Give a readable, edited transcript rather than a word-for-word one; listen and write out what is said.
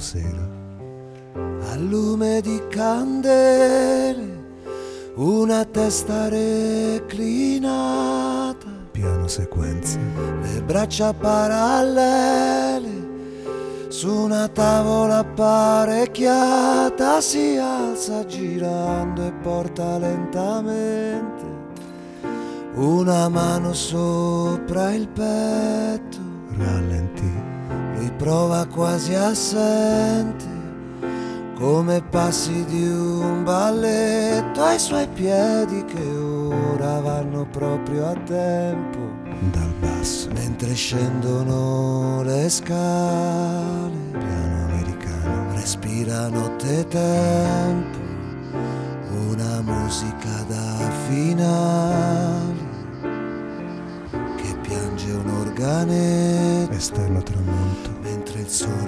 sera. Al lume di candele, una testa reclinata, Piano sequenza. le braccia parallele, su una tavola apparecchiata, si alza girando e porta lentamente una mano sopra il petto. Rallenti. Lui prova quasi assente, come passi di un balletto, ai suoi piedi che ora vanno proprio a tempo, Dal basso. mentre scendono le scale. Piano americano. Respira notte tempo, una musica da finale, che piange un organetto Esterno tramonto. mentre il sole